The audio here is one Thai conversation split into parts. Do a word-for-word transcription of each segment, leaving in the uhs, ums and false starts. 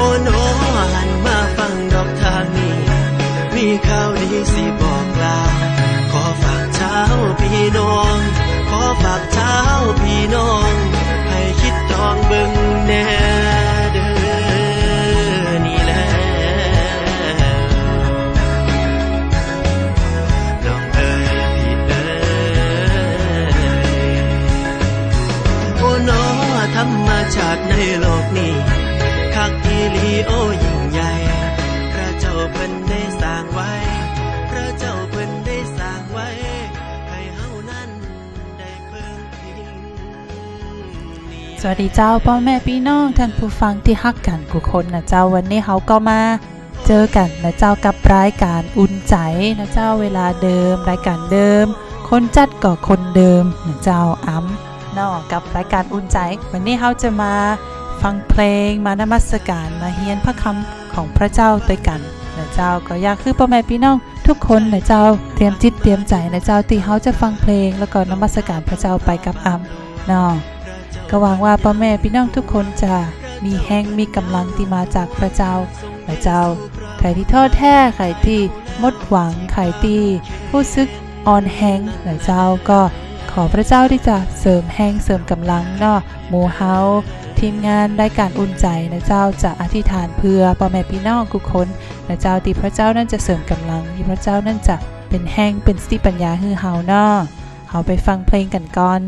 อ้โนหันมาฟังดอกทางนี้มีข่าวดีสิบอกลาขอฝากเช้าพี่น้องขอฝากเช้าพี่น้องให้คิดจองเบิ่งแน่เด้อนี่แหละน้องเอ๋ยพี่เอ๋ยโอ้โนธรรมชาติในโลกนี้คักอีหลีโอ้ยิ่งใหญ่พระเจ้าเพิ่นได้สร้างไว้พระเจ้าเพิ่นได้สร้างไว้ให้เฮานั้นได้เพิ่งพิงสวัสดีเจ้าพ่อแม่พี่น้องท่านผู้ฟังที่ฮักกันทุกคนนะเจ้าวันนี้เฮาก็มาเจอกันนะเจ้ากับรายการอุ่นใจนะเจ้าเวลาเดิมรายการเดิมคนจัดก็คนเดิมนะเจ้าอ้ำเนาะกับรายการอุ่นใจวันนี้เฮาจะมาฟังเพลงมานมัสการมาเฮียนพระคำของพระเจ้าด้วยกันนะเจ้าก็อยากคือพ่อแม่พี่น้องทุกคนนะเจ้าเตรียมจิตเตรียมใจนะเจ้าที่เฮาจะฟังเพลงแล้วก็นมัสการพระเจ้าไปกับอ้ำเนาะก็หวังว่าพ่อแม่พี่น้องทุกคนจะมีแรงมีกำลังที่มาจากพระเจ้านะเจ้าใครที่ท้อแท้ใครที่หมดหวังใครที่รู้สึกอ่อนแรงนะเจ้าก็ขอพระเจ้าที่จะเสริมแรงเสริมกำลังเนาะหมู่เฮาทีมงานรายการอุ่นใจนะเจ้าจะอธิษฐานเพื่อพ่อแม่พี่น้องทุกคนนะเจ้าที่พระเจ้านั้นจะเสริมกำลังที่พระเจ้านั้นจะเป็นแห่งเป็นสติปัญญาให้เฮาเนาะเฮาไปฟังเพลงกันก่อน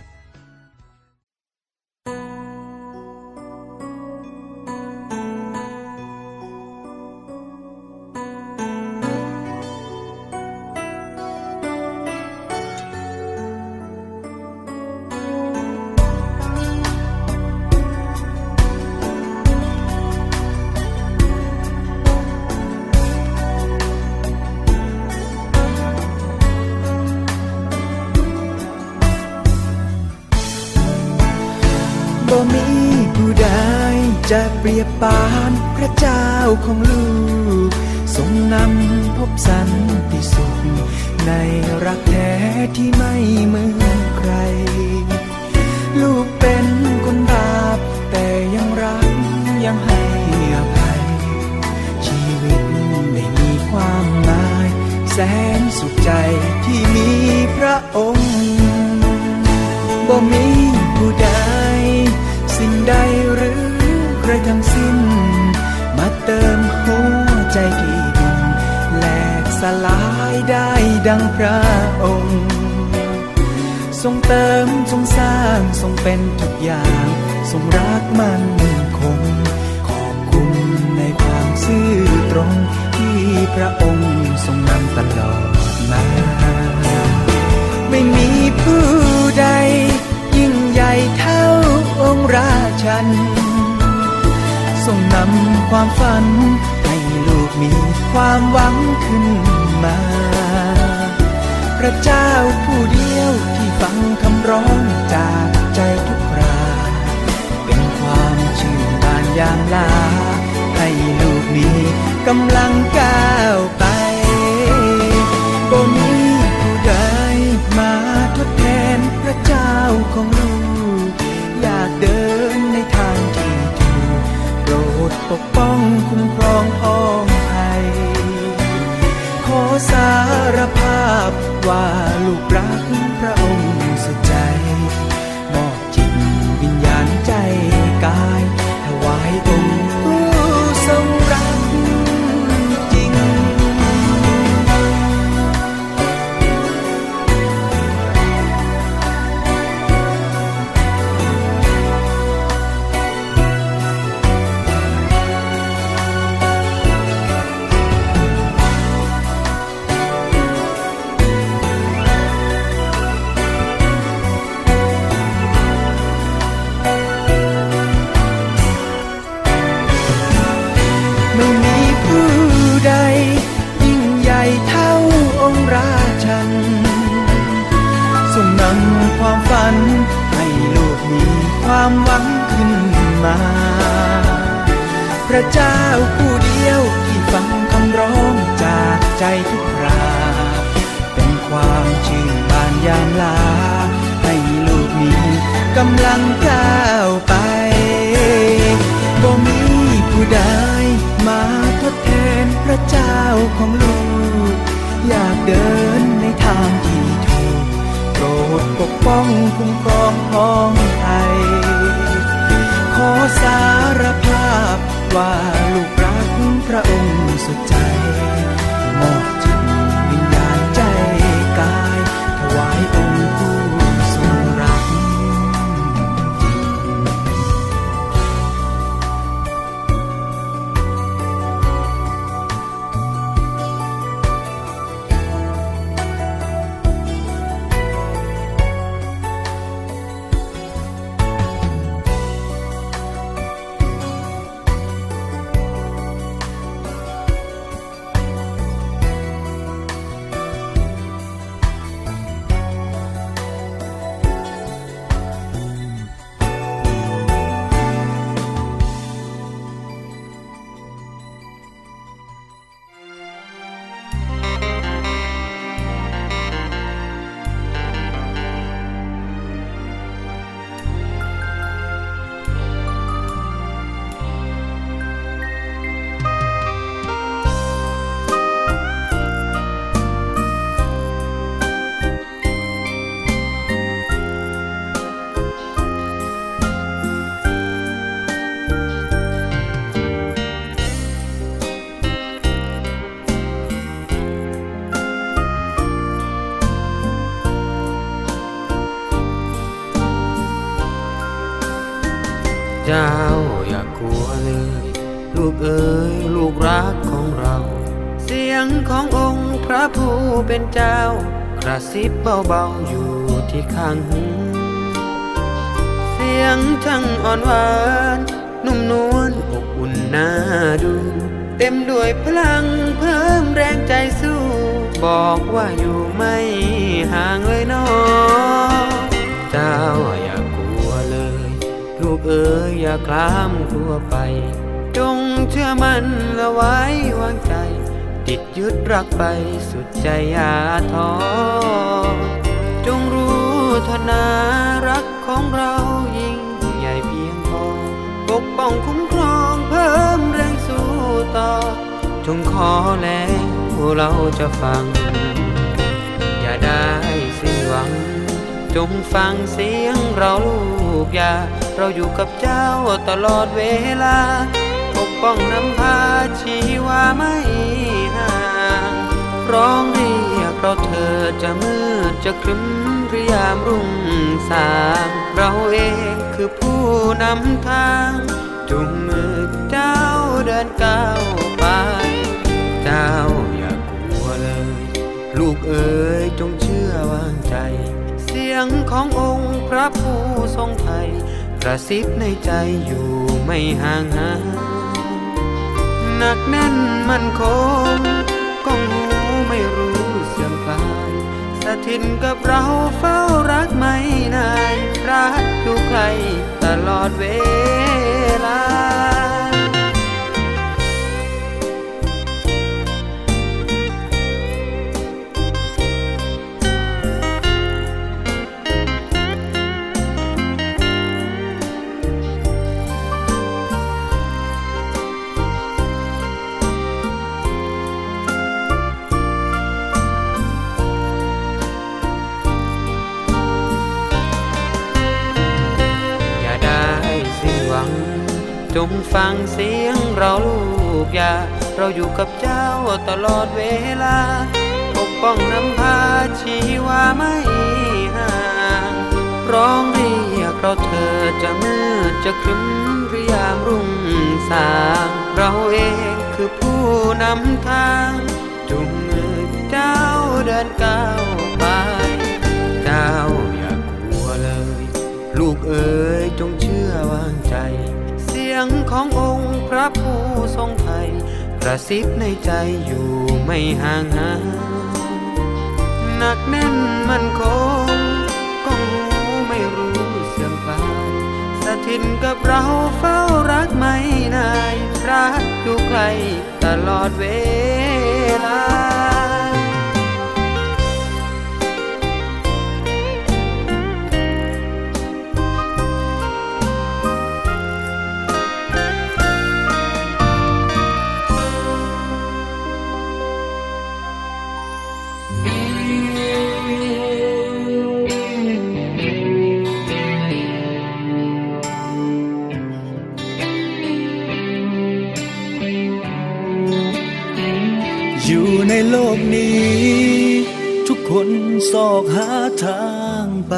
บ่มีผู้ใดจะเปรียบปานพระเจ้าของลูกทรงนำพบสันติสุขในรักแท้ที่ไม่เหมือนใครลูกเป็นคนบาปแต่ยังรักยังให้อภัยชีวิตได้มีความหมายแสนสุขใจที่มีพระองค์บ่มีผู้ใดสิ่งใดหรือใครทั้งสิ้นมาเติมหัวใจที่ดินแหลกสลายได้ดังพระองค์ทรงเติมทรงสร้างทรงเป็นทุกอย่างทรงรักมั่นคงขอบคุณในความซื่อตรงที่พระองค์ทรงนำตลอดมาไม่มีผู้ใดยิ่งใหญ่เท่าองค์ราชันทรงนำความฝันให้ลูกมีความหวังขึ้นมาพระเจ้าผู้เดียวที่ฟังคำร้องจากใจทุกคราเป็นความชื่นบานยามลาให้ลูกมีกำลังก้าวไปบ่มีผู้ใดมาทดแทนพระเจ้าของลูกอยากเดินในทางที่ถูกโปรดปกป้องคุ้มครองพ้องภัยขอสารภาพว่าลูกรักพระองค์สุดใจมอบจิตวิญญาณใจกายถวายองค์ผู้ทรงรักจริงความฝันให้ลูกมีความหวังขึ้นมาพระเจ้าผู้เดียวที่ฟังคำร้องจากใจทุกคราเป็นความชื่นบานยามลาให้ลูกมีกำลังก้าวไปบ่มีผผู้ใดมาทดแทนพระเจ้าของลูกอยากเดินในทางที่ถูกโปรดปกป้องคุ้มครองพ้องไทยขอสารภาพว่าลูกรักพระองค์สุดใจมอบจิตวิญญาณใจกายถวายองค์ผู้ทรงรักเจ้าอย่ากลัวเลยลูกเอ๋ยลูกรักของเราเสียงขององค์พระผู้เป็นเจ้ากระซิบเบาๆอยู่ที่ข้างหูเสียงทั้งอ่อนหวานนุ่มนวลอบอุ่นน่าดูเต็มด้วยพลังเพิ่มแรงใจสู้บอกว่าอยู่ไม่ห่างเลยน้องเจ้าอย่ากลัวเลยลูกเอ๋ยอย่าคลามกลัวไปจงเชื่อมันและไว้วางใจติดยึดรักไปสุดใจอย่าท้อจงรู้เถอะนารักของเรายิ่งใหญ่เพียงพอปกป้องคุ้มครองเพิ่มแรงสู้ต่อจงขอแล้วเราจะฟังอย่าได้สิ้นหวังจงฟังเสียงเราลูกอย่าเราอยู่กับเจ้าตลอดเวลาปกป้องนำพาชีวาไม่ห่างร้องเรียกเราเธอจะมืดจะครึ้มหรือยามรุ่งสางเราเองคือผู้นำทางจุงมือเจ้าเดินก้าวไปเจ้าอย่ากลัวเลยลูกเอ๋ยจงเชื่อวางใจเสียงขององค์พระผู้ทรงไทยกระซิบในใจอยู่ไม่ห่างหายหนักแน่นมั่นคงก้องหูไม่รู้เสื่อมคลายสถิตกับเราเฝ้ารักไม่นายรักอยู่ใครตลอดเวลาจงฟังเสียงเราลูกอย่าเราอยู่กับเจ้าตลอดเวลาปกป้องนำพาชีวาไม่ห่างร้องเรียกเราเธอจะมืดจะครึ้มหรือยามรุ่งสางเราเองคือผู้นำทางจุงมือเจ้าเดินก้าวไปเจ้าอย่ากลัวเลยลูกเอ๋ยจงเชื่อวางใจเสียงขององค์พระผู้ทรงไทยกระซิบในใจอยู่ไม่ห่างหายหนักแน่นมั่นคงก้องหูไม่รู้เสื่อมคลายสถิตกับเราเฝ้ารักไม่นายรักอยู่ใครตลอดเวลาขอยู่ในโลกนี้ทุกคนซอกหาทางไป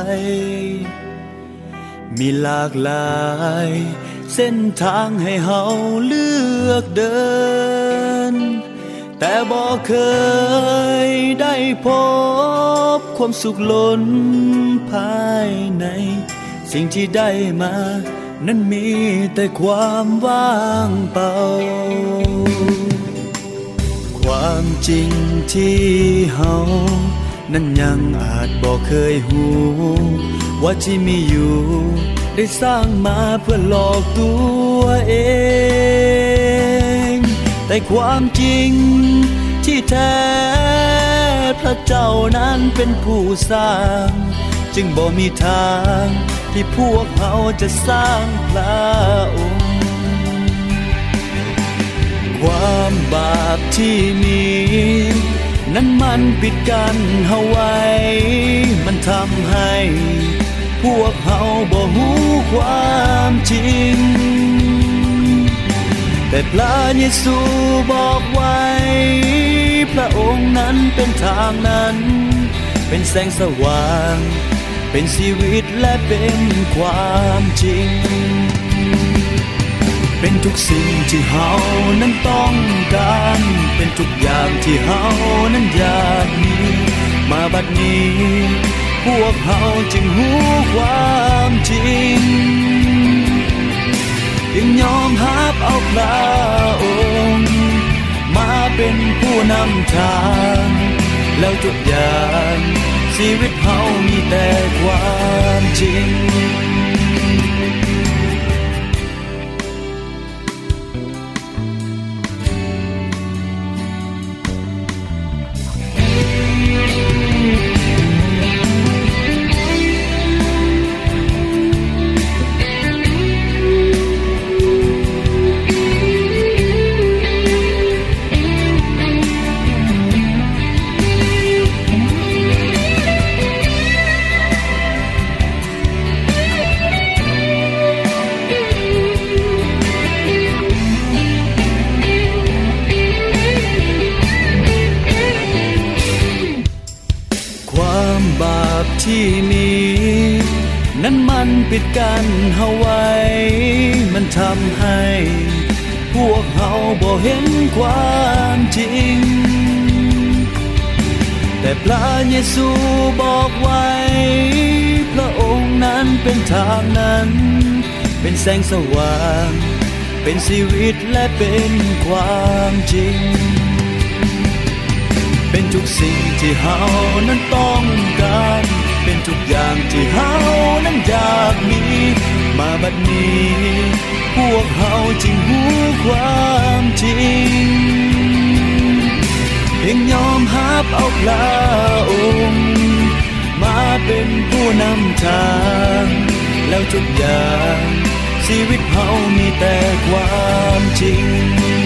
มีหลากหลายเส้นทางให้เฮาเลือกเดินแต่บ่เคยได้พบความสุขล้นภายในสิ่งที่ได้มานั้นมีแต่ความว่างเปล่าความจริงที่เฮานั้นยังอาจบ่เคยหูว่าที่มีอยู่ได้สร้างมาเพื่อหลอกตัวเองแต่ความจริงที่แท้พระเจ้านั้นเป็นผู้สร้างจึงบ่มีทางที่พวกเขาจะสร้างพระองค์ความบาปที่มีนั้นมันปิดกันเฮาไว้มันทำให้พวกเขาบ่ฮู้ความจริงแต่พระเยซูบอกไว้พระองค์นั้นเป็นทางนั้นเป็นแสงสว่างเป็นชีวิตและเป็นความจริงเป็นทุกสิ่งที่เฮานั้นต้องการเป็นทุกอย่างที่เฮานั้นอยากมีมาบัดนี้พวกเฮาจึงรู้ความจริงจึงยอมรับเอาพระองค์มาเป็นผู้นำทางแล้วทุกอย่างชีวิตเฮามีแต่ความจริงที่มีนั้นมันปิดกันเฮาไว้มันทำให้พวกเฮาบ่เห็นความจริงแต่พระเยซูบอกไว้พระองค์นั้นเป็นทางนั้นเป็นแสงสว่างเป็นชีวิตและเป็นความจริงเป็นทุกสิ่งที่เฮานั้นต้องการเป็นทุกอย่างที่เฮานั้นอยากมีมาบัดนี้พวกเฮาจึงรู้ความจริงเพียงยอมรับเอาพระองค์มาเป็นผู้นำทางแล้วทุกอย่างชีวิตเฮามีแต่ความจริง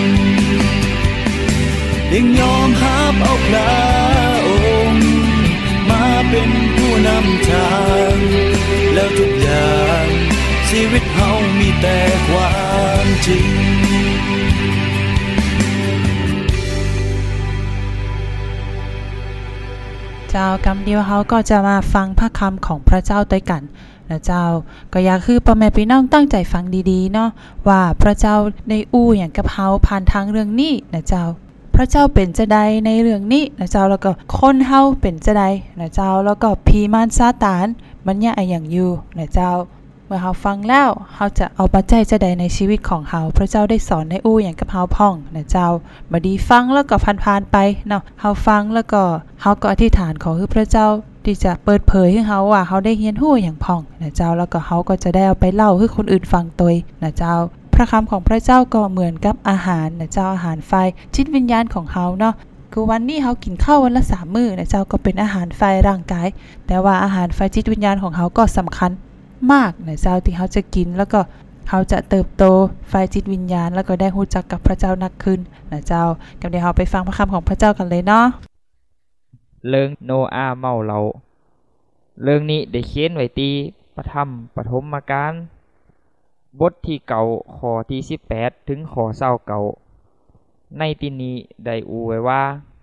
เพียงยอมรับเอาพระองค์มาเป็นผู้นำทางแล้วทุกอย่างชีวิตเฮามีแต่ความจริงเจ้ากำเดียวเฮาก็จะมาฟังพระคำของพระเจ้าด้วยกันนะเจ้าก็อยากคือพ่อแม่พี่น้องตั้งใจฟังดีๆเนาะว่าพระเจ้าได้อู้อย่างกับเฮาผ่านทางเรื่องนี้นะเจ้าพระเจ้าเป็นจะใดในเรื่องนี้นะเจ้าแล้วก็คนเฮาเป็นจะใดนะเจ้าแล้วก็ผีมารซาตานมันเนี่ยอะไรอย่างอยู่นะเจ้าเมื่อเฮาฟังแล้วเฮาจะเอาปัจจัยจะใดในชีวิตของเฮาพระเจ้าได้สอนได้อู้อย่างกับเฮาพ่องนะเจ้าบ่ดีฟังแล้วก็ผ่านๆไปเนาะเฮาฟังแล้วก็เฮาก็อธิษฐานขอให้พระเจ้าที่จะเปิดเผยให้เฮาว่าเฮาได้เรียนรู้อย่างพ่องนะเจ้าแล้วก็เฮาก็จะได้เอาไปเล่าให้คนอื่นฟังตัวนะเจ้าพระคำของพระเจ้าก็เหมือนกับอาหารนะเจ้าอาหารไฟจิตวิญญาณของเฮาเนาะคือวันนี้เฮากินข้าววันละสามมื้อนะเจ้าก็เป็นอาหารไฟร่างกายแต่ว่าอาหารไฟจิตวิญญาณของเฮาก็สำคัญมากนะเจ้าที่เฮาจะกินแล้วก็เฮาจะเติบโตไฟจิตวิญญาณแล้วก็ได้รู้จักกับพระเจ้านักขึ้นนะเจ้างั้นเดี๋ยวเฮาไปฟังพระคำของพระเจ้ากันเลยเนาะเรื่องโนอาห์เมาเหล้าเรื่องนี้ได้เขียนไว้ที่พระธรรมปฐมกาลบทที่เก้าข้อที่สิบแปดถึงข้อยี่สิบเก้าในที่นี้ได้อูไว้ว่า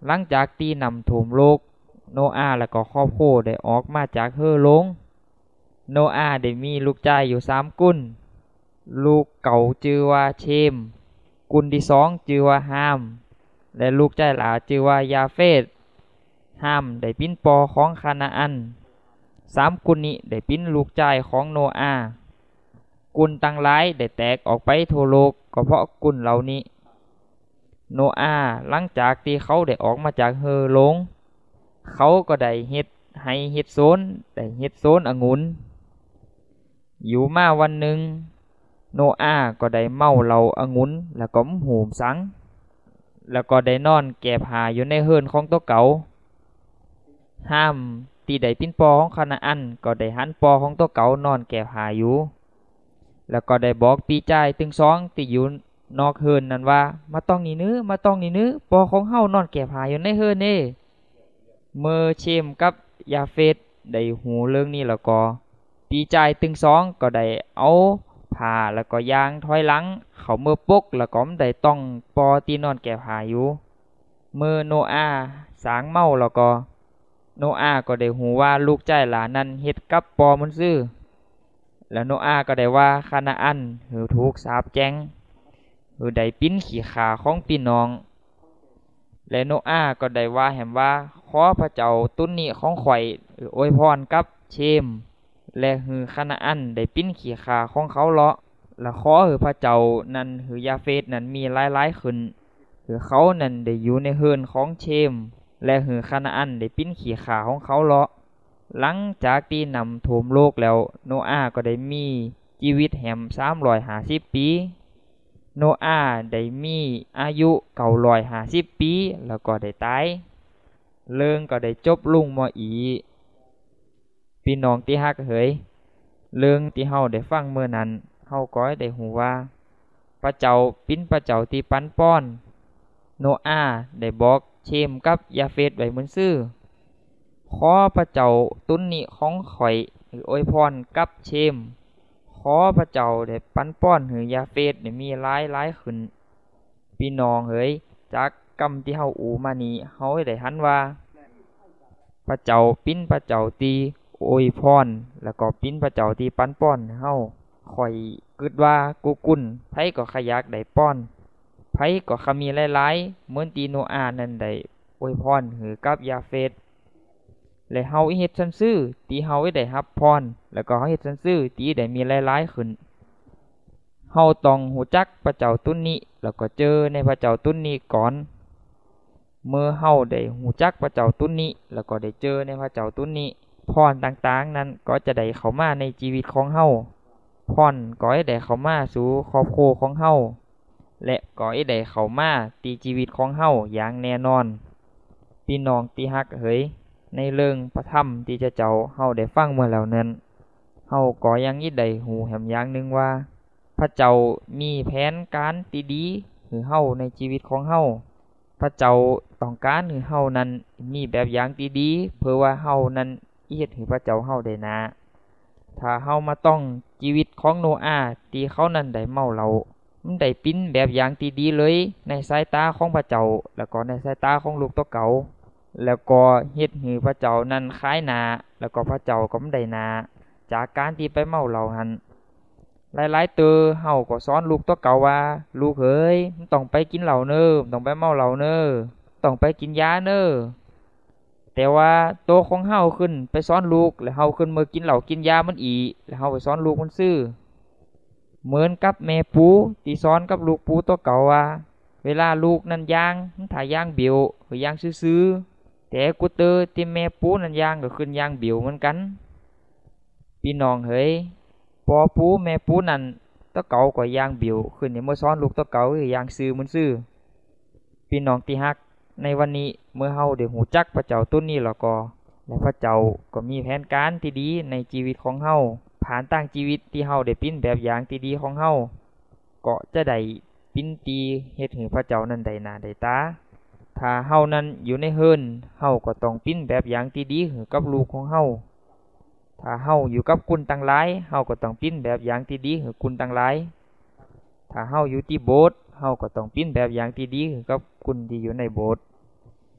หลังจากที่นำท่วมโลกโนอาห์และก็ครอบครัวได้ออกมาจากเฮือหลงโนอาห์ได้มีลูกชายอยู่สามกุลลูกเก่าชื่อว่าเชมกุลที่สองชื่อว่าฮามและลูกชายหลาชื่อว่ายาเฟตฮามได้เป็นปอของคานาอันสามกุลนี้ได้เป็นลูกชายของโนอาห์กุลต่างหลายได้แตกออกไปทั่วโลกก็เพราะกุลเหล่านี้โนอาห์หลังจากที่เขาได้ออกมาจากเฮือหลงเขาก็ได้เฮ็ดให้เฮ็ดโซนได้เฮ็ดโซนองุ่นอยู่มาวันหนึ่งโนอาห์ก็ได้เมาเหล้าองุ่นแล้วก็หูมสังแล้วก็ได้นอนแก่ผ้าอยู่ในเฮือนของตัวเก่าห้ามที่ได้เป็นปอของคานาอันก็ได้หันปอของตัวเก่านอนแก่ผ้าอยู่แล้วก็ได้บอกปีจ่ายตึงสองที่อยู่นอกเฮือนนั่นว่ามาต้องนี่นื้อมาต้องนี่นื้อปอของเฮานอนแก่ผ้าอยู่ในเฮือนนี่เมื่อเชมกับยาเฟตได้หูเรื่องนี้แล้วก็ปีจ่ายตึงสองก็ได้เอาผ้าแล้วก็ยางถอยหลังเขาเมื่อปกแล้วก็ได้ต้องปอที่นอนแก่ผ้าอยู่เมื่อโนอาห์สางเมาแล้วก็โนอาห์ก็ได้หูว่าลูกชายหลานนั้นเฮ็ดกับปอมันซื่อแล้วโนอาห์ก็ได้ว่าคานาอันหือถูกสาปแจ้งหือได้ปิ้นขี้ขาของพี่น้องและโนอาห์ก็ได้ว่าแหมว่าขอพระเจ้าตุนนี้ของข่อยอวยพรกับเชมและหือคานาอันได้ปิ้นขี้ขาของเขาเลาะและขอหือพระเจ้านั้นหือยาเฟตนั้นมีหลายๆขึ้นหือเขานั้นได้อยู่ในเฮือนของเชมและหือคานาอันได้ปิ้นขี้ขาของเขาเลาะหลังจากที่นำท่วมโลกแล้วโนอาห์ก็ได้มีชีวิตแหมสามร้อยห้าสิบปีโนอาห์ได้มีอายุเก้าร้อยห้าสิบปีแล้วก็ได้ตายเรื่องก็ได้จบลงมาอีพี่น้องที่ฮักเฮ้ยเรื่องที่เฮาได้ฟังเมื่อนั้นเฮาก็ได้หูว่าพระเจ้าปิ้นพระเจ้าที่ปันป้อนโนอาห์ได้บอกเชมกับยาเฟตไว้เหมือนซื่อขอพระเจ้าตุนนี้ของข่อยอวยพรกับเชมขอพระเจ้าได้ปันป้อนหือยาเฟตได้มีหลายหลายขึ้นพี่น้องเฮ้ยจากกรรมที่เฮาอูมานี้เฮาได้หันว่าพระเจ้าปิ้นพระเจ้าตีอวยพรแล้วก็ปิ้นพระเจ้าที่ปันป้อนเฮาข่อยคิดว่ากูกุ่นไผก็ขยักได้ป้อนไผก็ขมีหลายๆเหมือนตีโนอาห์นั้นได้อวยพรหือกับยาเฟตและเฮาเฮ็ดซั่นซื่อที่เฮาได้รับพรแล้วก็เฮาเฮ็ดซั่นซื่อที่ได้มีหลายๆขึ้นเฮาต้องรู้จักพระเจ้าตุนนี้แล้วก็เจอในพระเจ้าตุนนี้ก่อนเมื่อเฮาได้รู้จักพระเจ้าตุนนี้แล้วก็ได้เจอในพระเจ้าตุนนี้พรต่างๆนั้นก็จะได้เข้ามาในชีวิตของเฮาพรก็ให้ได้เข้ามาสู่ครอบครัวของเฮาและก็ให้ได้เข้ามาตีชีวิตของเฮาอย่างแน่นอนพี่น้องที่ฮักเฮ้ยในเรื่องพระธรรมที่จะเจ้าเฮาได้ฟังเมื่อแล้วนั้นเฮาก็ยังอีได้หูแหมอย่างนึงว่าพระเจ้ามีแผนการที่ดีให้เฮาในชีวิตของเฮาพระเจ้าต้องการให้เฮานั้นมีแบบอย่างที่ดีเพื่อว่าเฮานั้นเฮ็ดให้พระเจ้าเฮาได้นาถ้าเฮามาต้องชีวิตของโนอาห์ที่เขานั้นได้เมาเหล้ามันได้ปิ้นแบบอย่างที่ดีเลยในสายตาของพระเจ้าแล้วก็ในสายตาของลูกตัวเก่าแล้วก็เฮ็ดให้พระเจ้านั้นคล้ายหน้าแล้วก็พระเจ้าก็บ่ได้นาจากการที่ไปเมาเหล้าหั่นหลายๆเตื้อเฮาก็สอนลูกตัวเก่าว่าลูกเอ้ยมึงต้องไปกินเหล้าเด้อต้องไปเมาเหล้าเด้อต้องไปกินยาเด้อแต่ว่าโตของเฮาขึ้นไปสอนลูกแล้วเฮาขึ้นมากินเหล้ากินยามันอีแล้วเฮาไปสอนลูกมันซื่อเหมือนกับแม่ปูที่สอนกับลูกปูตัวเก่าว่าเวลาลูกนั้นย่างมันถ่ายย่างเบี้ยวหรือย่างซื่อๆแต่กูเตอที่แม่ปูนั้นย่างก็ขึ้นย่างเบี้ยวเหมือนกันพี่น้องเฮ้ยพอปูแม่ปูนั้นตัวเก่าก็ย่างเบี้ยวขึ้นนี่เมื่อสอนลูกตัวเก่าคือย่างซื่อมันซื่อพี่น้องที่ฮักในวันนี้เมื่อเฮาได้หูจักพระเจ้าตุนนี้แล้วก็และพระเจ้าก็มีแผนการที่ดีในชีวิตของเฮาผ่านตั้งชีวิตที่เฮาได้ปิ้นแบบอย่างที่ดีของเฮาก็จะได้ปิ้นตีเฮ็ดให้พระเจ้านั้นได้หน้าได้ตาถ้าเฮานั้นอยู่ในเฮือนเฮาก็ต้องปิ้นแบบอย่างที่ดีให้กับลูกของเฮาถ้าเฮาอยู่กับกุนต่างหลายเฮาก็ต้องปิ้นแบบอย่างที่ดีให้กุนต่างหลายถ้าเฮาอยู่ที่โบสถ์เฮาก็ต้องปิ้นแบบอย่างที่ดีให้กับกุนที่อยู่ในโบสถ์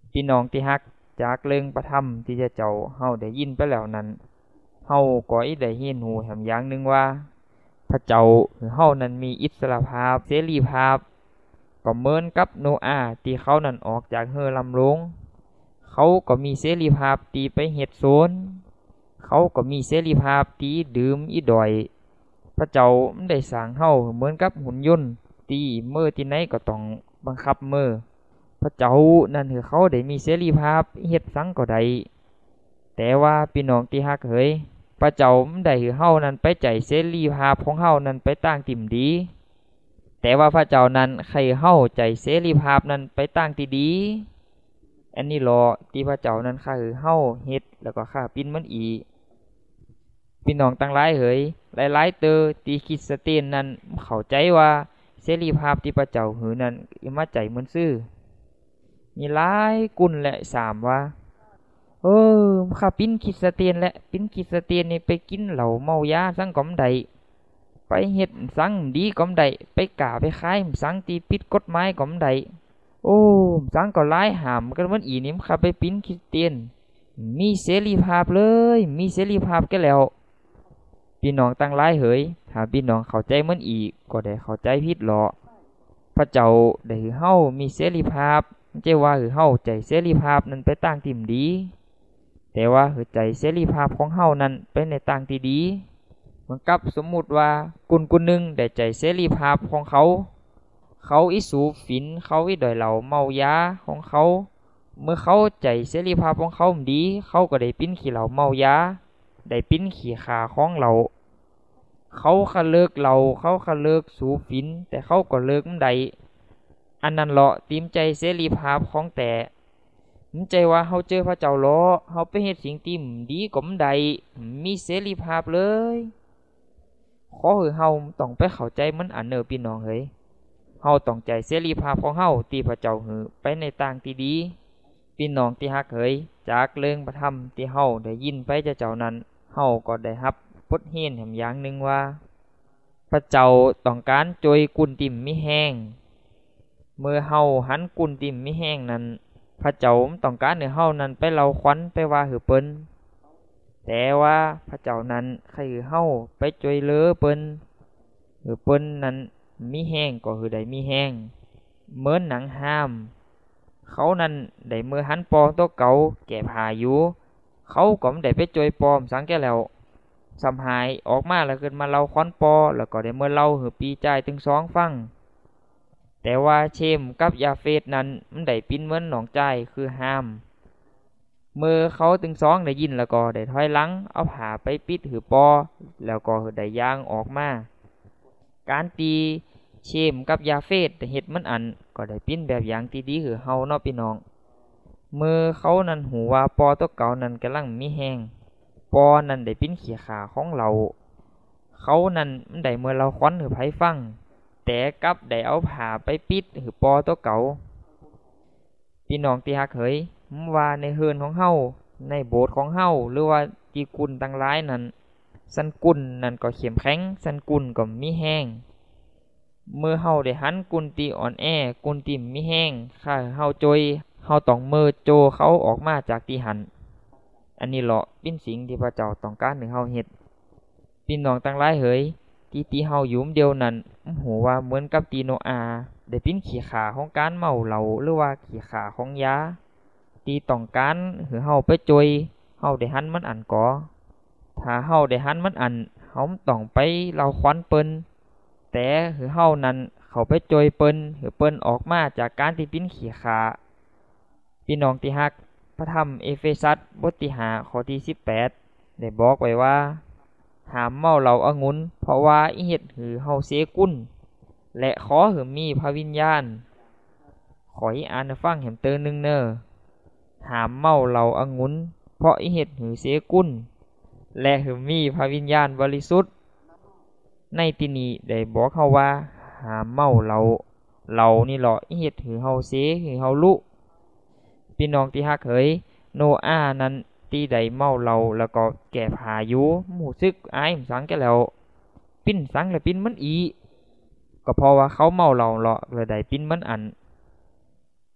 พี่น้องที่ฮักจากเรื่องประทับที่จะเจ้าเฮาได้ยินไปแล้วนั้นเฮาก็อีได้เห็นหูแหมอย่างนึงว่าพระเจ้าหรือเฮานั้นมีอิสรภาพเสรีภาพก็เหมือนกับโนอาห์ที่เขานั้นออกจากเรือลำลงเขาก็มีเสรีภาพที่ไปเฮ็ดโซนเขาก็มีเสรีภาพที่ดื่มอีดอยพระเจ้าได้สร้างเฮาเหมือนกับหุ่นยนต์ที่มื้อที่ไหนก็ต้องบังคับมือพระเจ้านั่นคือเขาได้มีเสรีภาพเฮ็ดสังก็ได้แต่ว่าพี่น้องที่ฮักเอ๋ยพระเจ้าได้คือเฮานั้นไปใจเสรีภาพของเฮานั้นไปตั้งติ่มดีแต่ว่าพระเจ้านั้นใครเฮาใจเสรีภาพนั้นไปตั้งที่ดีอันนี้รอที่พระเจ้านั้นข้าคือเฮาเฮ็ดแล้วก็ข้าปิ้นมันอีพี่น้องตั้งหลายเอ๋ยหลายๆเตอที่คริสเตียนนั้นเข้าใจว่าเสรีภาพที่พระเจ้าหือนั้นมาใจเหมือนซื่อมีหลายกุ่นและสามว่าเออข้าปิ้นคริสเตียนและปิ้นคริสเตียนนี่ไปกินเหล้าเมายาสังกอมใดไปเฮ็ดสังดีกอมใดไปกาไปขายสังตีปิดกฎหมายกอมใดโอ้สังก็หลายหามกันมันอีนี่ข้าไปปิ้นคริสเตียนมีเสรีภาพเลยมีเสรีภาพกันแล้วพี่น้องตั้งหลายเฮ้ยถ้าพี่น้องเข้าใจมันอีกก็ได้เข้าใจผิดหรอพระเจ้าได้คือเฮามีเสรีภาพไม่ใช่ว่าคือเฮาใจเสรีภาพนั้นไปตั้งติ่มดีแต่ว่าคือใจเสรีภาพของเฮานั้นไปในตั้งที่ดีเหมือนกับสมมุติว่ากุนกุนนึงได้ใจเสรีภาพของเขาเขาอิสูบฝิ่นเขาอิดอยเหล้าเมายาของเขาเมื่อเขาใจเสรีภาพของเขาดีเขาก็ได้ปิ้นขี้เหล้าเมายาได้ปิ้นขี้ขาของเหล้าเขาคะเลิกเหล้าเขาคะเลิกสูบฝิ่นแต่เขาก็เลิกมันได้อันนั้นเลาะตีมใจเสรีภาพของแต่มันใจว่าเฮาเจอพระเจ้าล้อเฮาไปเฮ็ดสิ่งที่ดีก็มันได้มีเสรีภาพเลยขอให้เฮาต้องไปเข้าใจมันอันเนอพี่น้องเฮ้ยเฮาต้องใจเสรีภาพของเฮาที่พระเจ้าหือไปในทางที่ดีพี่น้องที่ฮักเฮ้ยจากเรื่องพระธรรมที่เฮาได้ยินไปจากเจ้านั้นเฮาก็ได้รับบทเรียนแห่งอย่างนึงว่าพระเจ้าต้องการจอยกุนติ่มมิแห้งเมื่อเฮาหันกุนติ่มมิแห้งนั้นพระเจ้าต้องการให้เฮานั้นไปเล่าขวัญไปว่าหือเปิ้นแต่ว่าพระเจ้านั้นใครหือเฮาไปจอยเลอเปิ้นหือเปิ้นนั้นมีแห้งก็หือได้มีแห้งเหมือนหนังห้ามเขานั้นได้เมื่อหันปอตัวเก่าแก่พายุเขาก็ไม่ได้ไปจอยปอมสังแก่แล้วสำหายออกมาแล้วขึ้นมาเล่าขวัญปอแล้วก็ได้เมื่อเล่าหือปีจ่ายถึงสองฟังแต่ว่าเชมกับยาเฟตนั้นมันได้ปิ้นเหมือนหนองใจคือห้ามเมื่อเขาถึงสองได้ยินแล้วก็ได้ถอยหลังเอาผ้าไปปิดหือปอแล้วก็ได้ย่างออกมาการตีเชมกับยาเฟตเฮ็ดมันอันก็ได้ปิ้นแบบอย่างที่ดีคือเฮาเนาะพี่น้องเมื่อเขานั้นหูว่าปอตัวเก่านั้นกำลังมีแห้งปอนั้นได้ปิ้นขี้ขาของเราเขานั้นมันได้เมื่อเราค้อนหือไผฟังแต่กับได้เอาผ้าไปปิดหือปอตัวเก่าพี่น้องที่ฮักเฮ้ยว่าในเฮือนของเฮาในโบสถ์ของเฮาหรือว่าที่กุนต่างหลายนั้นสันกุนนั้นก็เข้มแข็งสันกุนก็มีแห้งเมื่อเฮาได้หันกุนตีอ่อนแอกุนตีมีแห้งข้าเฮาจอยเฮาต้องเมิดโจเขาออกมาจากที่หันอันนี้เลาะเป็นสิ่งที่พระเจ้าต้องการให้เฮาเฮ็ดพี่น้องต่างหลายเฮ้ยที่ที่เฮาอยู่เดียวนั้นหูว่าเหมือนกับตีโนอาได้ปิ้นขี้ขาของการเมาเหล้าหรือว่าขี้ขาของยาที่ต้องการหือเฮาไปจอยเฮาได้หันมันอันก่อถ้าเฮาได้หันมันอันเฮาต้องไปเล่าขวัญเปิ้นแต่หือเฮานั้นเขาไปจอยเปิ้นหือเปิ้นออกมาจากการที่ปิ้นขี้ขาพี่น้องที่ฮักพระธรรมเอเฟซัสบทที่ห้าข้อที่สิบแปดได้บอกไว้ว่าหามเมาเหล้าองุ่นเพราะว่าอีเฮ็ดหือเฮาเสกุนและขอหือมีพระวิญญาณขออีอ่านให้ฟังแหมเตอนึงเนอหามเมาเหล้าองุ่นเพราะอีเฮ็ดหือเสกุนและหือมีพระวิญญาณบริสุทธิ์ในที่นี้ได้บอกเฮาว่าหามเมาเหล้าเหล้านี่เหรออีเฮ็ดหือเฮาเสหือเฮาลุพี่น้องที่ฮักเฮ้ยโนอาห์นั้นตีได้เมาเหล้าแล้วก็แก่พายุหมู่ซึกอายสังแก่แล้วปิ้นสังและปิ้นมันอีก็เพราะว่าเขาเมาเหล้าเลาะเลยได้ปิ้นมันอัน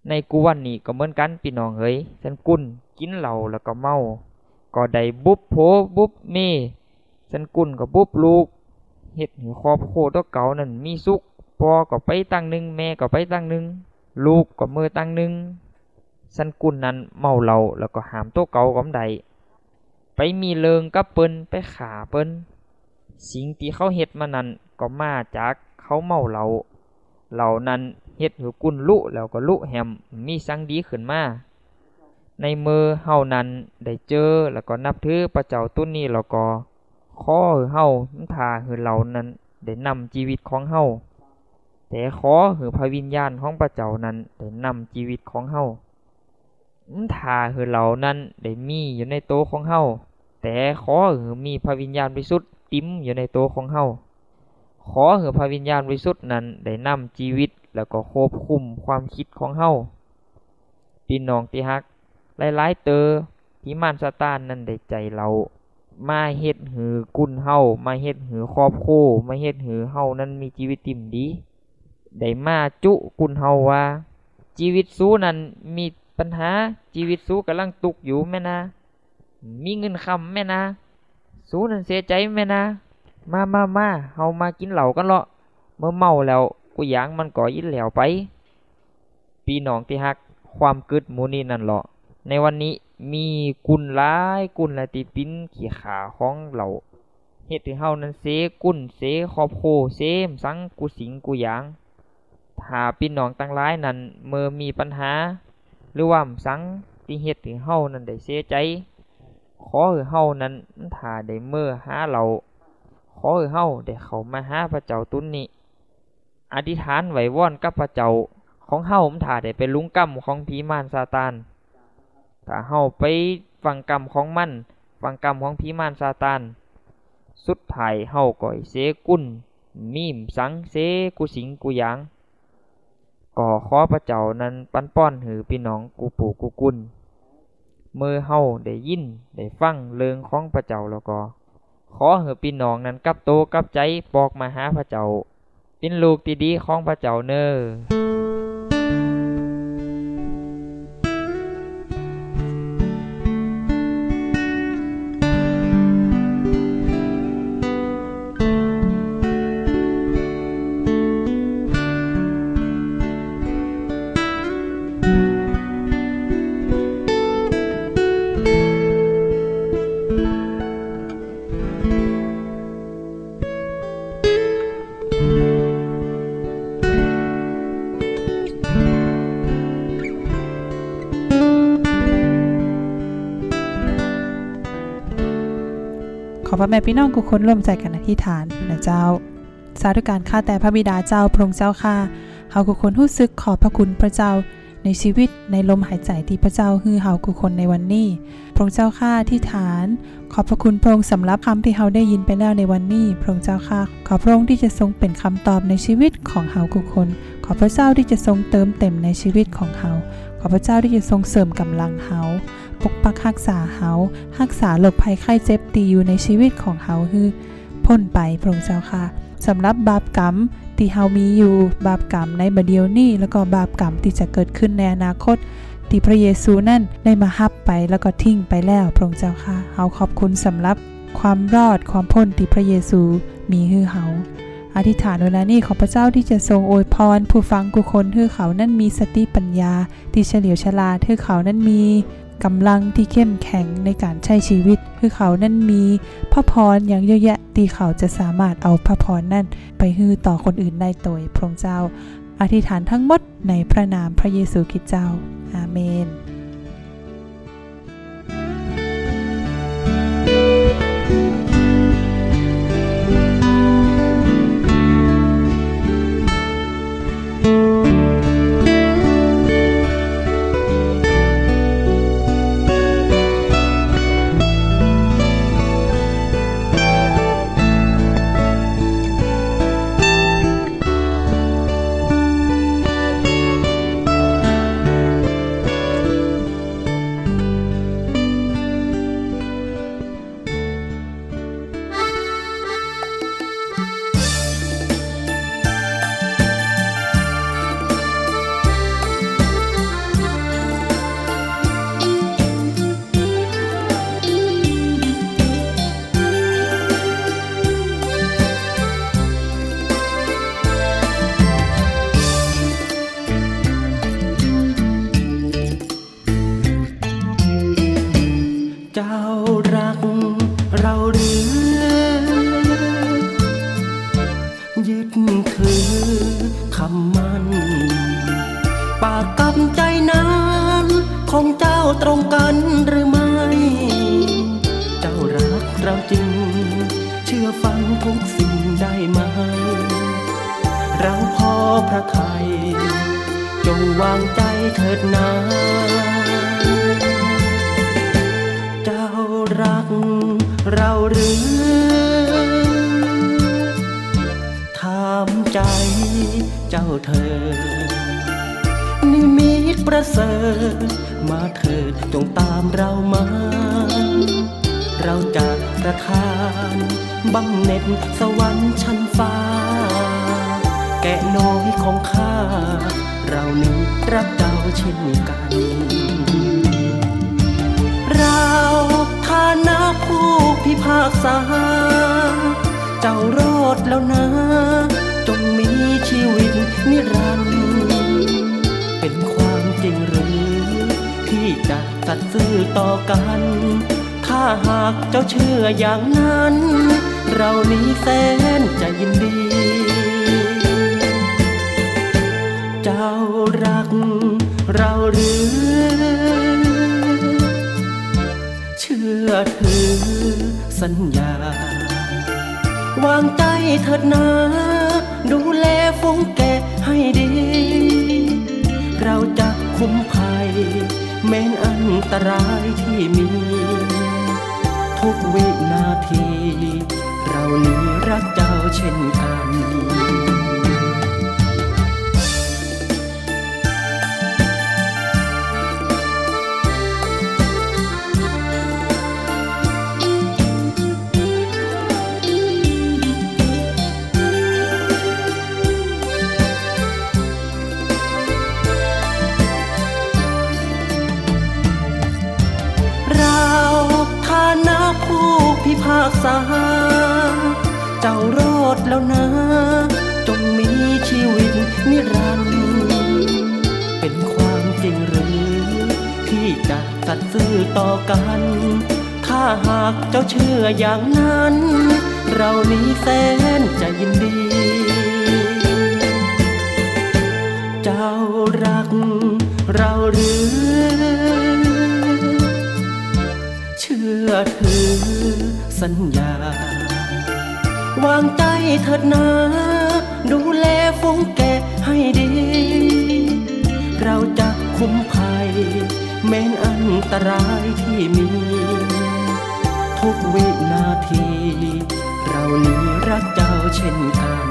ในกูวันนี้ก็เหมือนกันพี่น้องเฮ้ยฉันกุนกินเหล้าแล้วก็เมาก็ได้บุบโผบุบเมฉันกุนก็บุบลูกเฮ็ดให้ครอบครัวตัวเก่านั่นมีสุขพ่อก็ไปตั้งหนึ่งแม่ก็ไปตั้งหนึ่งลูกก็มือตั้งหนึ่งฉันกุนนั้นเมาเหล้าแล้วก็หามตัวเก่าก็ได้ไปมีเลิงกับเปิ้นไปขาเปิ้นสิ่งที่เขาเฮ็ดมานั้นก็มาจากเขาเมาเหล้าเหล้านั้นเฮ็ดให้กุนลุแล้วก็ลุแฮมมีสังดีขึ้นมาในมือเฮานั้นได้เจอแล้วก็นับถือพระเจ้าตุ้นนี้แล้วก็ขอให้เฮาท่าให้เหล่านั้นได้นำชีวิตของเฮาแต่ขอให้พระวิญญาณของพระเจ้านั้นได้นำชีวิตของเฮาท่าให้เหล่านั้นได้มีอยู่ในโตของเฮาแต่ขอให้มีพระวิญญาณบริสุทธิ์ติมอยู่ในโตของเฮาขอให้พระวิญญาณบริสุทธิ์นั้นได้นำชีวิตแล้วก็ควบคุมความคิดของเฮาพี่น้องที่ฮักหลายๆเตอที่มารซาตานนั้นได้ใจเรามาเฮ็ดหือกุนเฮามาเฮ็ดหือครอบครัวมาเฮ็ดหือเฮานั้นมีชีวิตติ่มดีได้มาจุกุนเฮาว่าชีวิตสู้นั้นมีปัญหาชีวิตสู้กำลังตุกอยู่แม่นะมีเงินค้ำแม่นะสู้นั้นเสียใจแม่นะมามามาเฮามากินเหล้ากันเลาะเมื่อเมาแล้วกูหยางมันก่อยินแล้วไปพี่น้องที่ฮักความกึดหมูนี่นั่นเลาะในวันนี้มีกุนหลายกุนและติปิ้นขี้ขาของเราเฮ็ดให้เฮานั้นเสกุนเสครอบครัวเสมสังกูสิงกูหยางถ้าพี่น้องตั้งหลายนั้นเมื่อมีปัญหาหรือว่าสังที่เฮ็ดให้เฮานั้นได้เสียใจขอให้เฮานั้นถ้าได้เมื่อหาเราขอให้เฮาได้เข้ามาหาพระเจ้าตุ้นนี้อธิษฐานไหว้วอนกับพระเจ้าของเฮาถ้าได้เป็นลุงกำของผีมารซาตานถ้าเฮาไปฟังกรรมของมันฟังกรรมของผีมารซาตานสุดท้ายเฮาก็เสกุนมีมสังเสกุสิงกุหยางก็ขอพระเจ้านั้นปันป้อนหือพี่น้องกูปู่กูกุนเมื่อเฮาได้ยินได้ฟังเรื่องของพระเจ้าแล้วก็ขอให้พี่น้องนั้นกลับโตกลับใจปอกมาหาพระเจ้าเป็นลูกที่ดีของพระเจ้าเน้อขอพระแม่พี่น้องทุกคนร่วมใจกันอธิษฐานนะเจ้าสาธุการข้าแต่พระบิดาเจ้าพระองค์เจ้าข้าเฮาทุกคนรู้สึกขอบพระคุณพระเจ้าในชีวิตในลมหายใจที่พระเจ้าฮือเฮาทุกคนในวันนี้พระองค์เจ้าข้าอธิษฐานขอบพระคุณพระองค์สำหรับคำที่เฮาได้ยินไปแล้วในวันนี้พระองค์เจ้าข้าขอพระองค์ที่จะทรงเป็นคำตอบในชีวิตของเฮาทุกคนขอพระเจ้าที่จะทรงเติมเต็มในชีวิตของเฮาขอพระเจ้าที่จะทรงเสริมกำลังเฮาปกปักรักษาเฮารักษาโรคภัยไข้เจ็บที่อยู่ในชีวิตของเฮาคือพ้นไปพระองค์เจ้าค่ะสำหรับบาปกรรมที่เฮามีอยู่บาปกรรมในบัดเดี๋ยวนี้แล้วก็บาปกรรมที่จะเกิดขึ้นในอนาคตที่พระเยซูนั่นได้มาฮับไปแล้วก็ทิ้งไปแล้วพระองค์เจ้าค่ะเฮาขอบคุณสำหรับความรอดความพ้นที่พระเยซูมีให้เฮาอธิษฐานเวลานี้ขอพระเจ้าที่จะทรงอวยพรผู้ฟังทุกคนให้เขานั้นมีสติปัญญาที่เฉลียวฉลาดให้เขานั้นมีกำลังที่เข้มแข็งในการใช้ชีวิตคือเขานั้นมีพระพรอย่างเยอะแยะที่เขาจะสามารถเอาพระพรนั้นไปฮือต่อคนอื่นได้โดยพระองค์เจ้าอธิษฐานทั้งหมดในพระนามพระเยซูคริสต์เจ้าอาเมนปากกับใจนั้นของเจ้าตรงกันหรือไม่เจ้ารักเราจริงเชื่อฟังทุกสิ่งได้ไหมเราพอพระทัยจงวางใจเถิดนาเจ้ารักเราหรือถามใจเจ้าเธอนิมิตประเสริฐมาเถิดจงตามเรามาเราจะประทานบำเหน็จสวรรค์ชั้นฟ้าแกะน้อยของข้าเรานี้รักเจ้าเช่นกันเราฐานะผู้พิพากษาเจ้ารอดแล้วนะจงมีชีวิตนิรันดร์เป็นความจริงหรือที่จะสัตย์ซื่อต่อกันถ้าหากเจ้าเชื่ออย่างนั้นเรานี้แสนจะยินดีเจ้ารักเราหรือเชื่อถือสัญญาวางใจเถิดนะดูแลฝูงแกะให้ดีเราจะคุ้มภัยแม้นอันตรายที่มีทุกวินาทีเรานี้รักเจ้าเช่นกันพิพากษาเจ้ารอดแล้วนะจงมีชีวิตนิรันดร์เป็นความจริงหรือที่จะสัตย์ซื่อต่อกันถ้าหากเจ้าเชื่ออย่างนั้นเรานี้แสนจะยินดีเจ้ารักเราหรือเชื่อถือสัญญาวางใจเถิดนะดูแลฝูงแกะให้ดีเราจะคุ้มภัยแม้นอันตรายที่มีทุกวินาทีเรานี้รักเจ้าเช่นกัน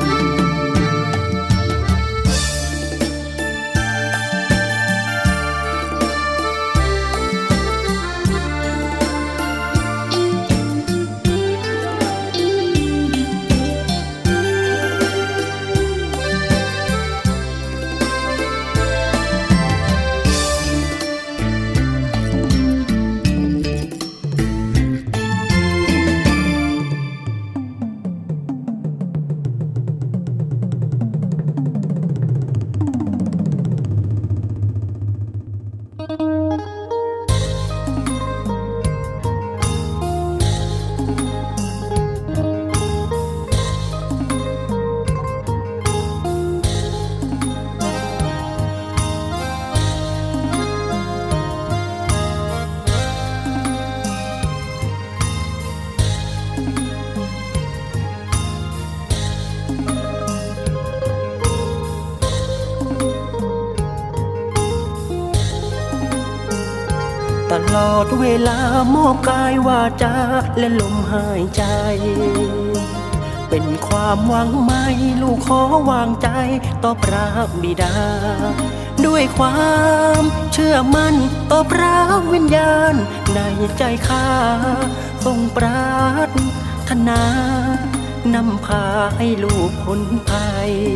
ตลอดเวลามอบกายวาจาและลมหายใจเป็นความหวังไม่ลูกขอวางใจต่อพระบิดาด้วยความเชื่อมั่นต่อพระวิญญาณในใจข้าทรงปรารถนานำพาให้ลูกพ้นภั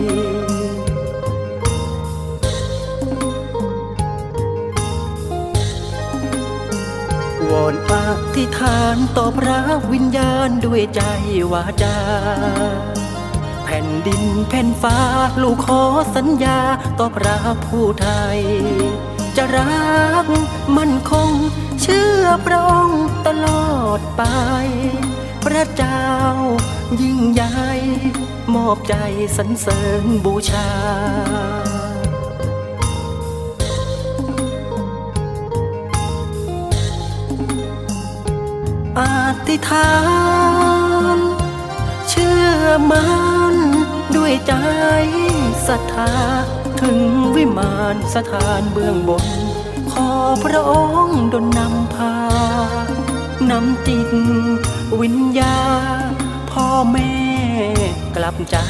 ยวอนอธิษฐานต่อพระวิญญาณด้วยใจวาจาแผ่นดินแผ่นฟ้าลูกขอสัญญาต่อพระผู้ไทยจะรักมั่นคงเชื่อพระองค์ตลอดไปพระเจ้ายิ่งใหญ่มอบใจสรรเสริญบูชาธิษฐานเชื่อมั่นด้วยใจศรัทธาถึงวิมานสถานเบื้องบนขอพระองค์ดลนำพานำจิตวิญญาณพ่อแม่กลับใจ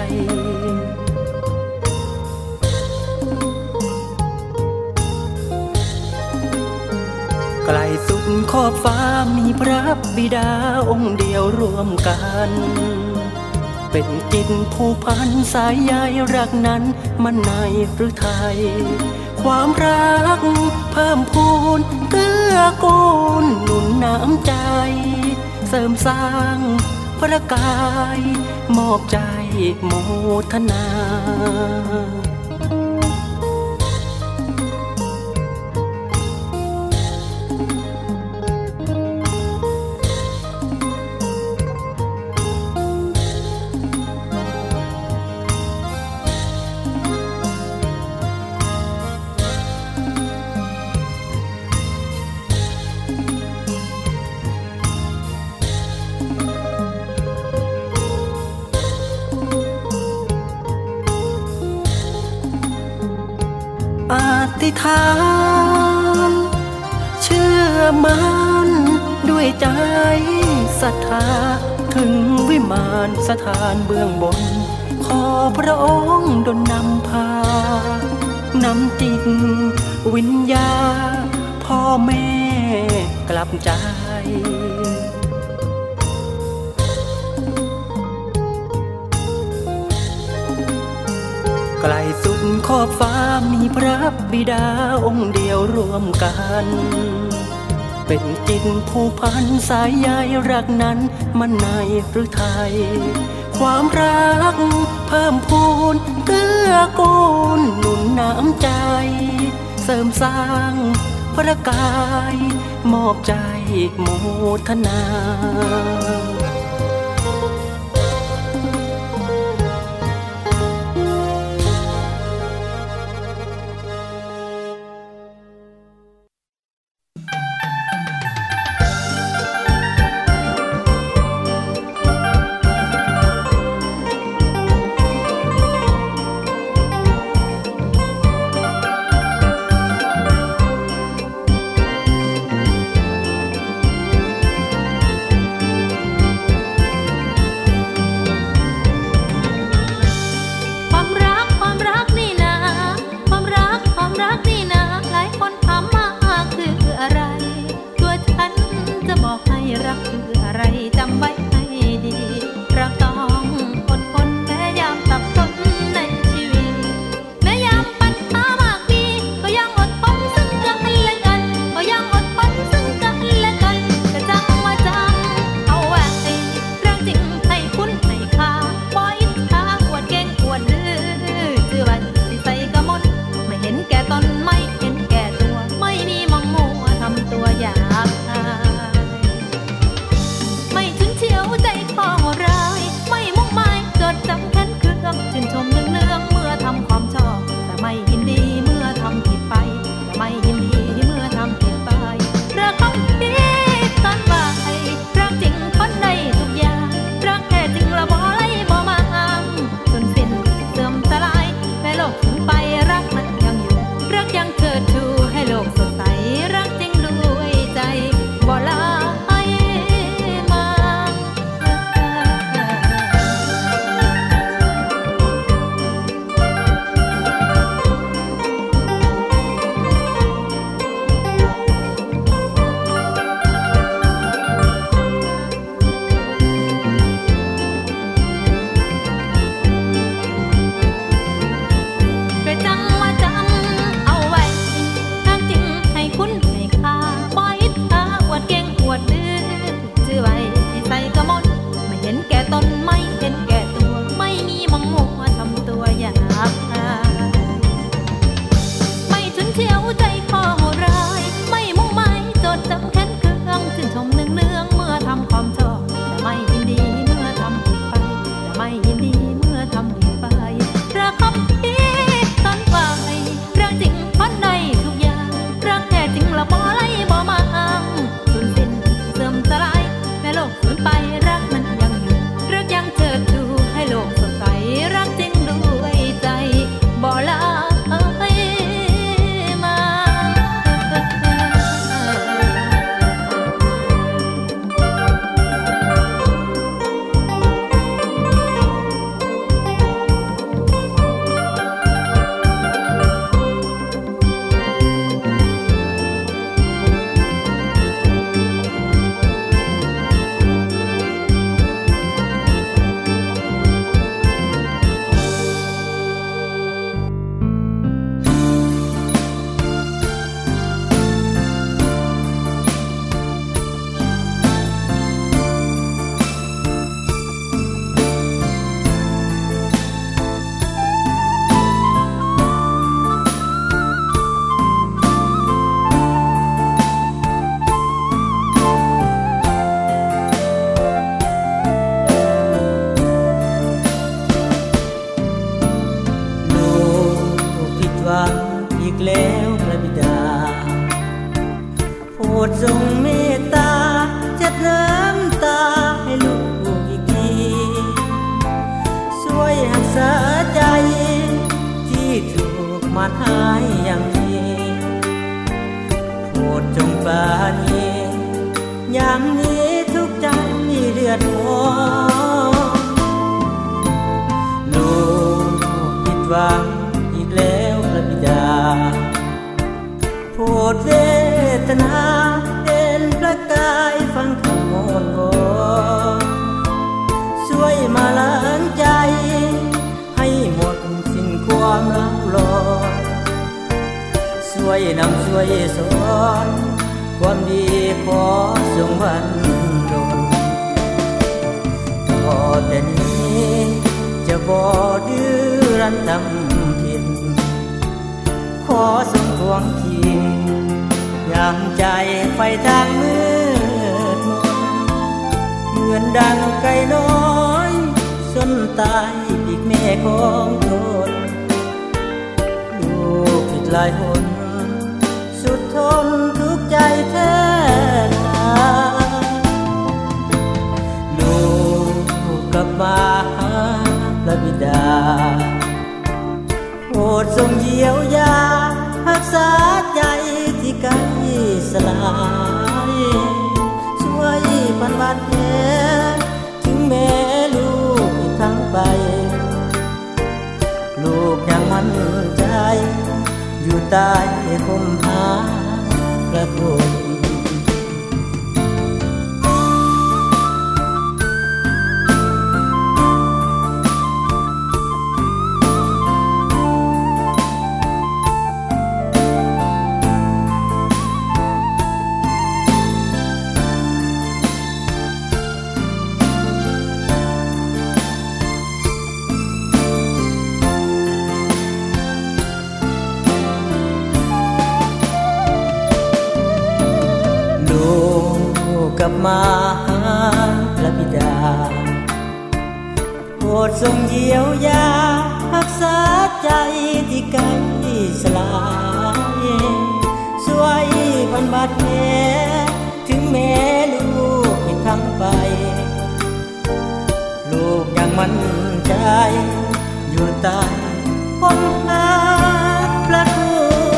ไกลสุดขอบฟ้ามีพระบิดาองค์เดียวรวมกันเป็นจิตผู้พันสายใยรักนั้นมันในหรือไทยความรักเพิ่มพูนเกื้อกูลหนุนน้ำใจเสริมสร้างพระกายมอบใจโมทนาอธิษฐานเชื่อมั่นด้วยใจศรัทธาถึงวิมานสถานเบื้องบนขอพระองค์ดลนำพานำจิตวิญญาณพ่อแม่กลับใจไกลสุดขอบฟ้ามีพระบิดาองค์เดียวรวมกันเป็นจิตผู้พันสายใยรักนั้นมันในหรือไทยความรักเพิ่มพูนเกื้อกูลหนุนน้ำใจเสริมสร้างพระกายมอบใจโมทนางอีกแล้วพระบิดาโปรดทรงเมตตาเช็ดน้ำตาให้ลูกอีกทีช่วยรักษาใจที่ถูกมารหายอย่างนี้โปรดจงปราณียามนี้ทุกใจเดือดร้อนลูกผิดหวังอีกแล้วพระบิดาโปรดเวทนาเห็นพระกายฟังคำโอนวอนช่วยมาล้างใจให้หมดสิ้นความร้าวร้อนช่วยนำช่วยสอนความดีขอทรงบันดลพอแต่นี้จะบ่ดื้อรั้นทำผิดขอทรงทวงทียามใจไฟทางมืดมนเหมือนดังไก่น้อยสนตายปีกแม่ของตนลูกผิดหลายหนสุดทนทุกใจแท้หนาลูกกลับมาหาพระบิดาโปรดทรงเยียวยารักษาใจที่ใกล้สลายช่วยบรรบาดแผลถึงแม่ลูกทั้งไปลูกยังมั่นใจอยู่ใต้คมหาพระคุณกลับมาหาพระบิดาโปรดทรงเยียวยารักษาใจที่ใกล้สลายช่วยบรรบาดแผลถึงแม่ลูกผิดทั้งไปลูกยังมั่นใจอยู่ใต้ป้อมหาพระคุณ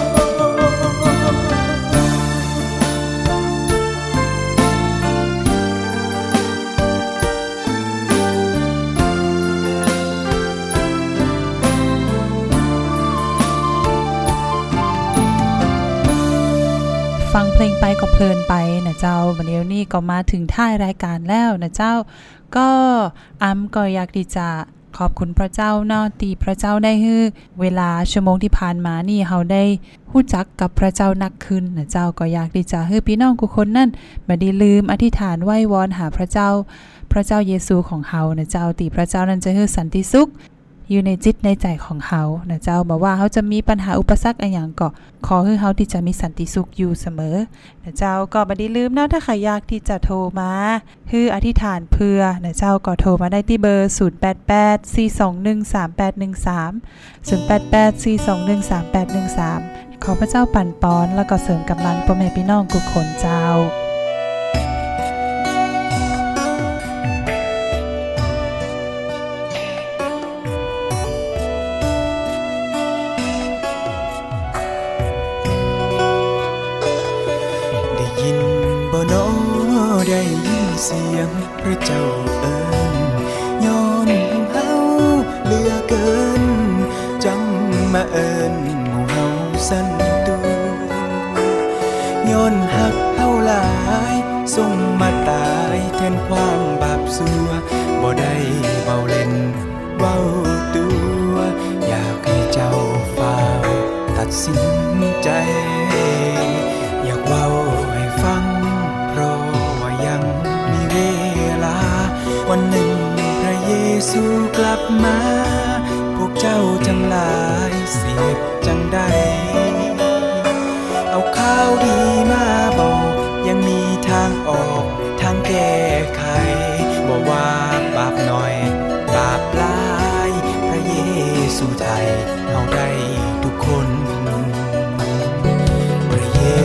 ฟังเพลงไปก็เพลินไปนะเจ้าวันนี้นี่ก็มาถึงท้ายรายการแล้วนะเจ้าก็อ้ำก็อยากที่จะขอบคุณพระเจ้าเนาะที่พระเจ้าได้ให้เวลาชั่วโมงที่ผ่านมานี่เฮาได้รู้จักกับพระเจ้านักขึ้นนะเจ้าก็อยากที่จะให้พี่น้องทุกคนนั่นบ่ได้ลืมอธิษฐานไหว้วอนหาพระเจ้าพระเจ้าเยซูของเฮานะเจ้าที่พระเจ้านั้นจะให้สันติสุขอยู่ในจิตในใจของเฮานะเจ้าบอกว่าเฮาจะมีปัญหาอุปสรรคอะไรอย่างก็ขอให้เฮาที่จะมีสันติสุขอยู่เสมอนะเจ้าก็บ่ได้ลืมนะถ้าใครอยากที่จะโทรมาคืออธิษฐานเพื่อนะเจ้าก็โทรมาได้ที่เบอร์ศูนย์ แปด แปด สี่ สอง หนึ่ง สาม แปด หนึ่ง สาม ศูนย์ แปด แปด สี่ สอง หนึ่ง สาม แปด หนึ่ง สามขอพระเจ้าปั่นป้อนแล้วก็เสริมกำลังพ่อแม่พี่น้องทุกคนเจ้าได้ยินเสียงพระเจ้าเอิ้นย้อนเฮาเหลือเกินจังมาเอิ้นหมู่เฮาสันตูย้อนฮักเฮาหลายส่งมาตายแทนความบาปซัวบ่ได้เว้าเล่นเว้าตัวอยากให้เจ้าฟังตัดสินใจอยากเว้าให้ฟังเพราะยังมีเวลาวันหนึ่งพระเยซูกลับมาพวกเจ้าทั้งหลายเสียจังใดเอาข่าวดีมาบอกยังมีทางออกทางแก้ไขบ่ว่าบาปน้อยบาปหลายพระเยซูไทยเอาได้ทุกคน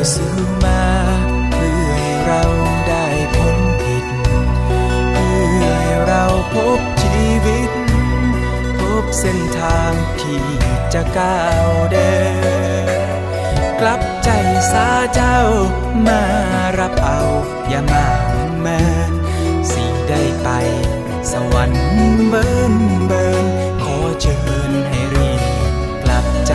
สู้มาเพื่อให้เราได้พ้นผิดเพื่อให้เราพบชีวิตพบเส้นทางที่จะก้าวเดินกลับใจสาเจ้ามารับเอาอย่ามาเมินสิได้ไปสวรรค์เบินเบินขอเชิญให้รีบกลับใจ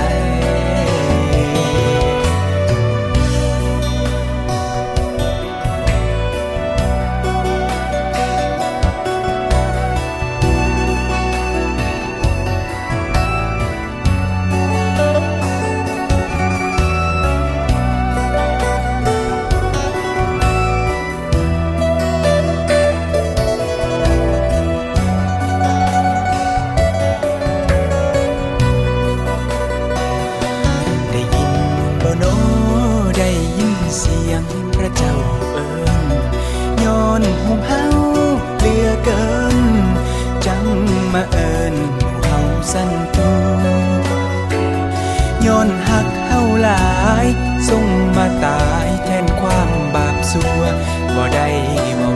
ย้อนหักเฮาหลายส่งมาตายแทนความบาปสัวบ่ได้ว